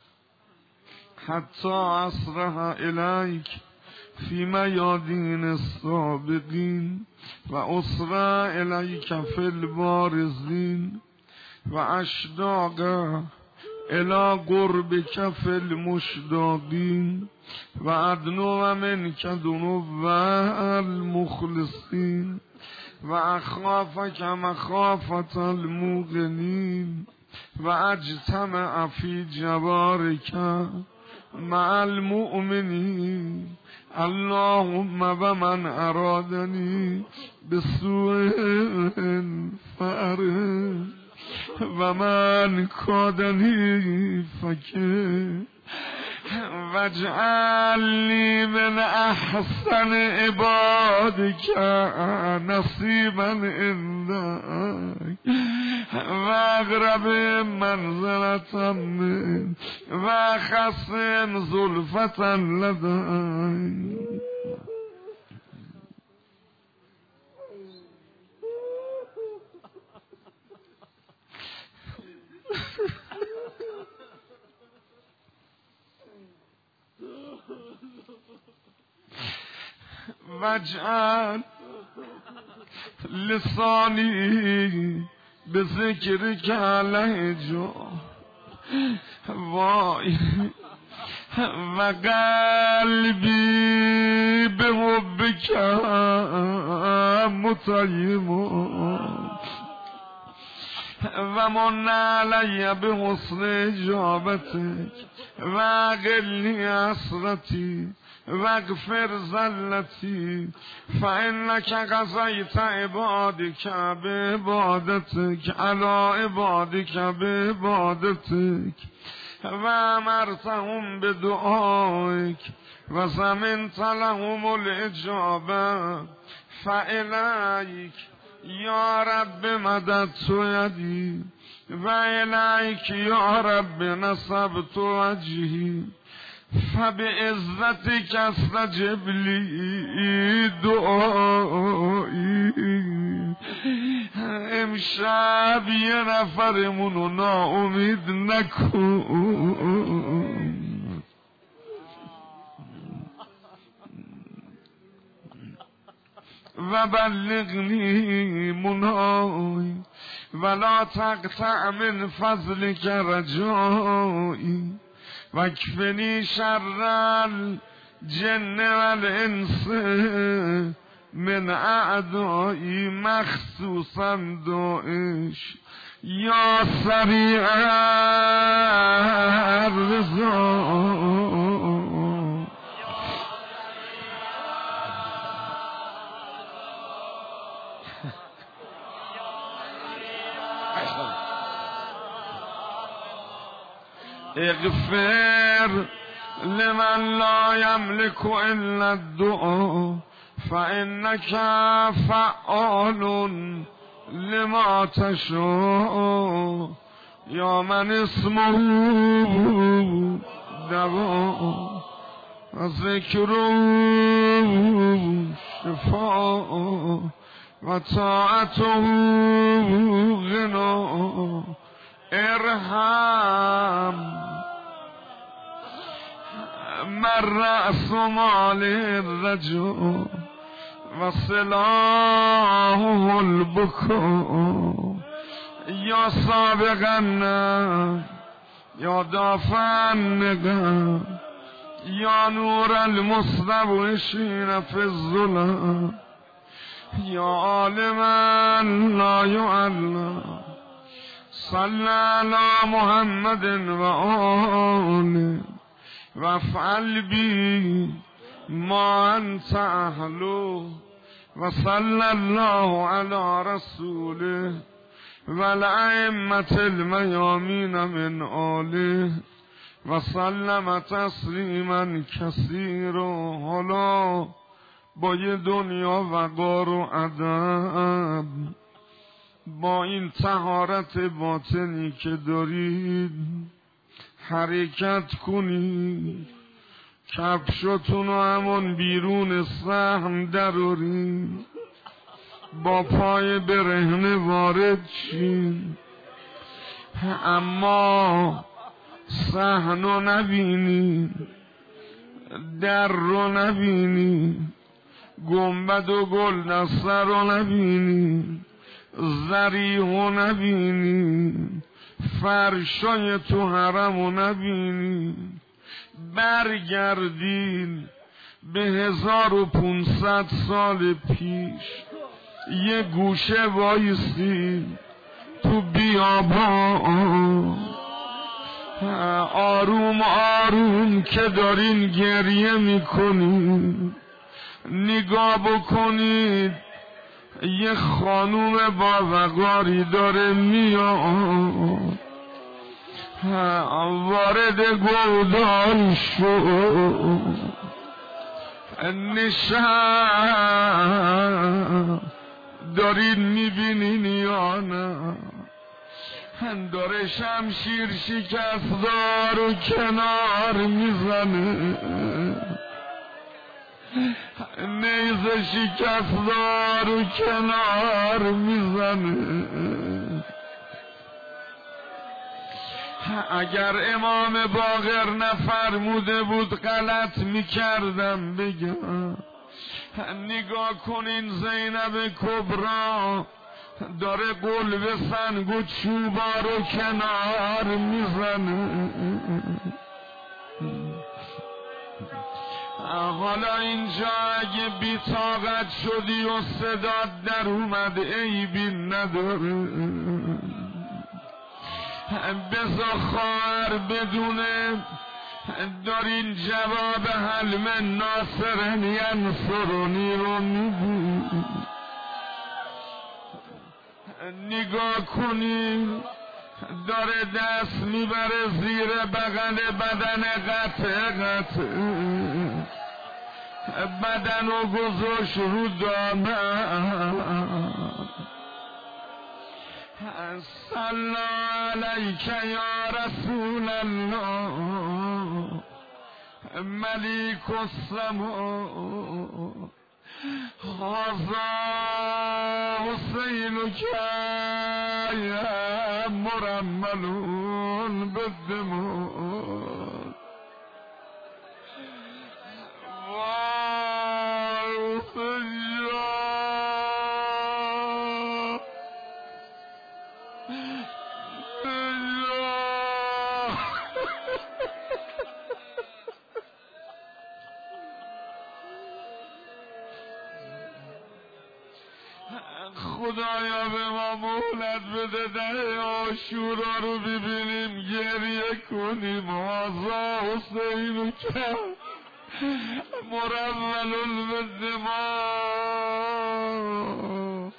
حتى أصرح إليك في ميادين السابقين وأسرع إليك في البارزين وأشتاق الى قربك في المشتاقين وادنو منك دنو المخلصين واخافك مخافة الموقنين واجتمع في جوارك مع المؤمنين. اللهم ومن ارادني بسوء فأره و من کادنی فکر وجعلنی من احسن عبادك نصیبا عندك و اقرب منزلة من و خصم زلفة لديك. واجعل لسانی بذکرک لهجا وای و قلبی بحبک مطیب و من علی بحسن اجابتک و اقلنی حسرتی واغفر زلتی فانک قضیت عبادک بعبادتک علی عبادک بعبادتک و امرتهم بدعائک و زمنت لهم الاجابه فالیک یا رب مددت یدی و الیک یا رب نصبت وجهی فبعزتك استجب لي دعایی. امشب یه نفرمونو ناامید نکن. و بلغنی منای ولا تقطع من فضلك رجایی وکفنی شر الجن والانس من اعدایی مخصوصا داعش یا سریع اغفر لمن لا يملك الا الدعاء فانك فعال لما تشاء یا من اسمه دوا و ذکره شفاء و طاعته غنا ارحم من رأس مال الرجا و سلاحه البکا یا سابقا یا دافعا یا نور المستبشرین فی الظلام یا عالما لا يعلم صلی علی محمد و آله و افعل بی ما انت اهلو و صلی الله علی رسوله و الائمة المیامین من آله و سلم تسلیما کثیرا. حالا با یه دنیا وقار و ادب، با این طهارت باطنی که دارید حرکت کنید، کفشتون رو همون بیرون سهم درارید، با پای برهنه وارد شید، اما صحن رو نبینی، در رو نبینی، گنبد و گل دسته رو نبینی، ذریح رو نبینی، فرشای تو حرم رو نبینی. برگردین به هزار و پونصد سال پیش، یه گوشه وایسین تو بیابان، آروم آروم که دارین گریه میکنید، نگاه بکنید یه خانوم با وقاری داره میاد، وارد گودال شد، نشان دارین میبینین یا نه؟ داره شمشیر شکستار و کنار میزنه، نیزه شکستار و کنار میزنه. اگر امام باقر نفرموده بود غلط میکردم بگم. نگاه کنین زینب کبرا داره قل به سنگ و چوبا رو کنار میزنه. حالا اینجا اگه بی‌طاقت شدی و صدات در اومد عیبی نداره، بذار خواهر بدونه دارین جواب حلم ناصرن ینصرونی رو میدی. نگاه کنی داره دست میبره زیر بغل بدن قطع قطع، بدن رو گذاشت رو دامن. صلی علیک یا رسول الله ملیک السما، هذا حسین که مرملون بالدماء. وای خدایا به ما مهلت بده ده عاشورا رو ببینیم گریه کنیم. هذا حسین که مرمل بالدماء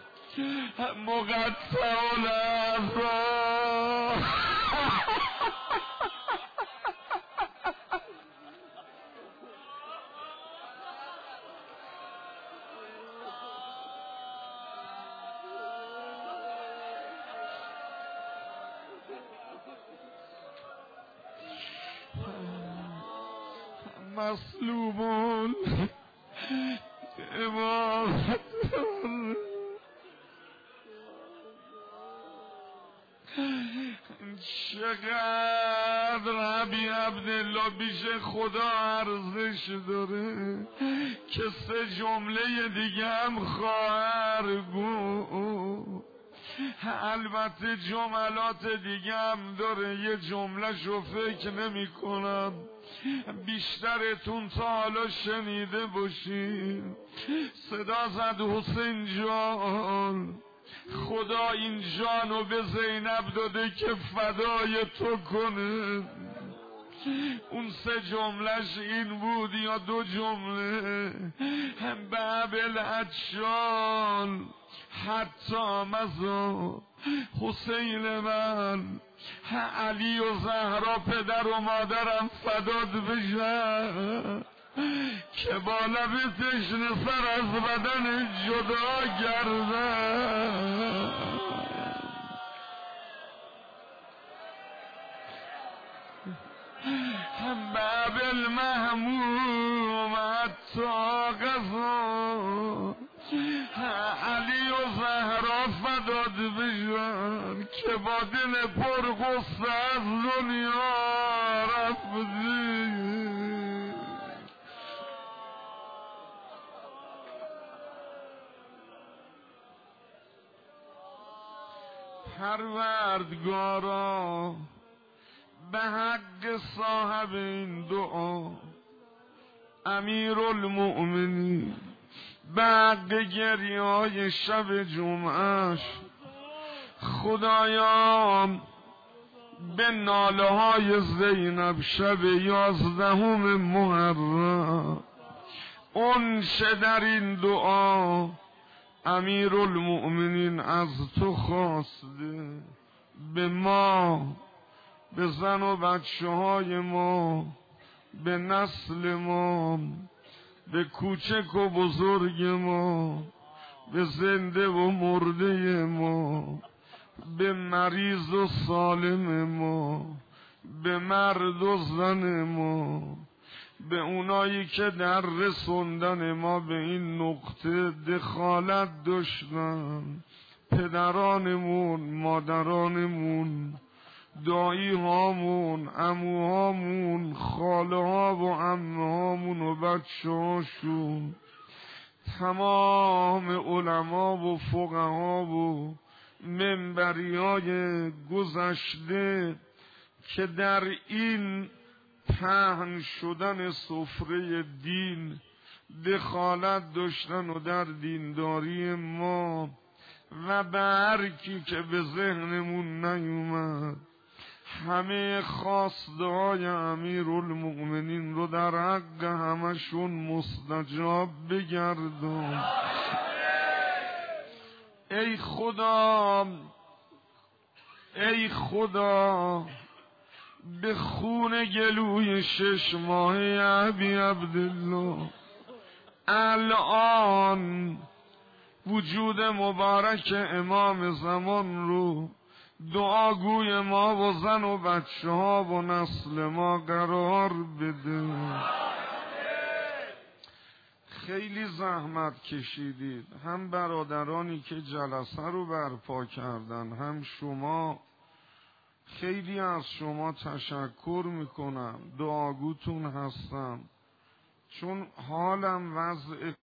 مقطع الاعضاء. مصلوبون امامت چقدر ابی عبدالله بیش خدا ارزش داره که سه جمله دیگه هم خواهر گو. البته جملات دیگه هم داره، یه جمله شو فکر نمی کنم بیشترتون تا حالا شنیده باشین. صدا زد حسین جان، خدا این جانو به زینب داده که فدای تو کنه. اون سه جملهش این بود یا دو جمله؟ به بالعطشان حتی مزا حسین من، علی و زهرا پدر و مادرم فداد بشن که با لب تشنه سر از بدن جدا گردن. باب المهموم حتی غذا علی و زهرا فداد بشن که با دل پر غصه از دنیا رفتی. پروردگارا به حق صاحب این دعا امیرالمؤمنین، به حق گریه‌های شب جمعهش، خدایا به ناله های زینب شب یازدهم محرم اون چه در این دعا امیرالمؤمنین از تو خواسته، به ما، به زن و بچه های ما، به نسل ما، به کوچک و بزرگ ما، به زنده و مرده ما، به مریض و سالم ما، به مرد و زن ما، به اونایی که در رسوندن ما به این نقطه دخالت داشتن، پدرانمون، مادرانمون، دایی هامون، عمو هامون، خاله ها و عمه هامون و بچه هاشون، تمام علما و فقها و منبری های گذشته که در این پهن شدن سفره دین دخالت داشتن و در دینداری ما، و به هر کی که به ذهنمون نیومد، همه خواسته های امیرالمؤمنین رو در حق همشون مستجاب بگردون. ای خدا، ای خدا، به خون گلوی شش ماهه ابی عبدالله الان وجود مبارک امام زمان رو دعاگوی ما و زن و بچه ها و نسل ما قرار بده. خیلی زحمت کشیدید، هم برادرانی که جلسه رو برپا کردن، هم شما. خیلی از شما تشکر میکنم، دعاگوتون هستم، چون حالم وضع